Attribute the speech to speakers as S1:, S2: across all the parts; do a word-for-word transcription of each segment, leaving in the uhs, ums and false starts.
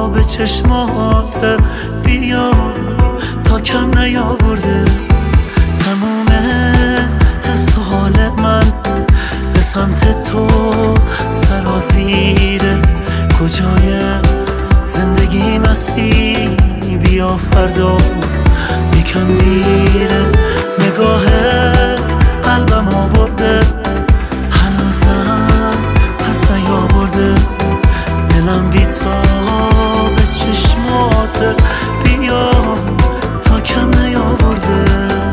S1: به چشمات بیا تا کم نیاورده تموم حس و حال من به سمت تو سرازیره کجای زندگی مستی بیا فردا یکم دیره نگاهت قلبم آورده هنوزم پس نیاورده دلم بی تا به چشمات بیا تا کم نیاورده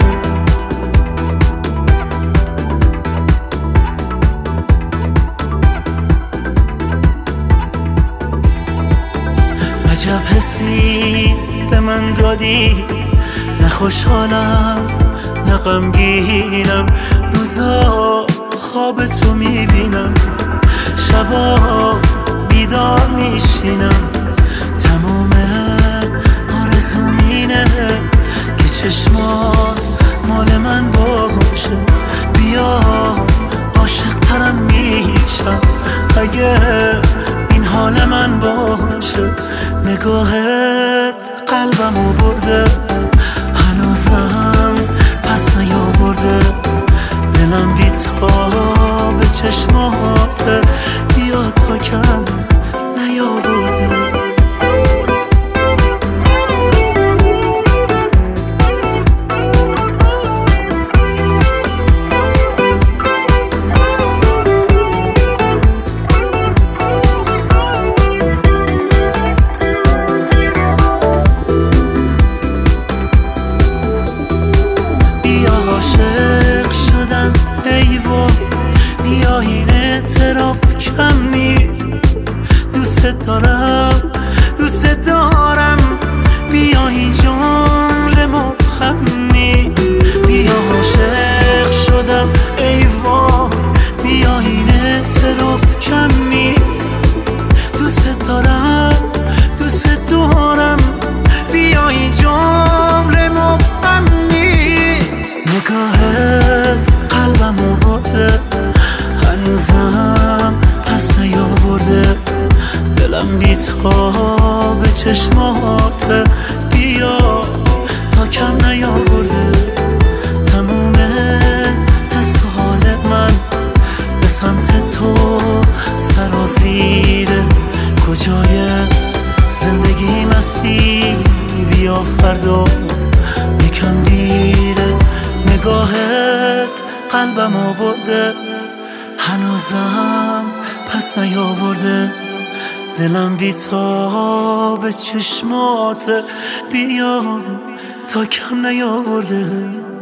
S1: عجب حسی به من دادی نه خوشحالم نه غمگینم روزا خواب تو میبینم شبا بیدار میشینم تمام آرزوم اینه که چشمات مال من باشه بیا عاشق ترم میشم اگه این حال من باشه نگاهت قلبمو برده هنوزم پس نیاورده دلم بی تا به چشمات بیا تا کم نیاورده عاشق شدم ای وای بیا این اعتراف کم نیست دوست دارم دوست دارم بیا این جمله مبهم نیست بیا عاشق شدم ای وای بیا این اعتراف کم نیست دوست دارم دوست دارم بیا این جمله مبهم نیست نگاهت قلبمو برده هنوزم پس نیاورده دلم بی تا به چشمات بیا تا کم نیاورده تموم حس و حال من به سمت تو سرازیره کجای زندگی مستی بیا فردا یکم دیره نگاهت قلبمو برده هنوزم پس نیاورده دلم بی تا به چشمات بیا تا کم نیاورده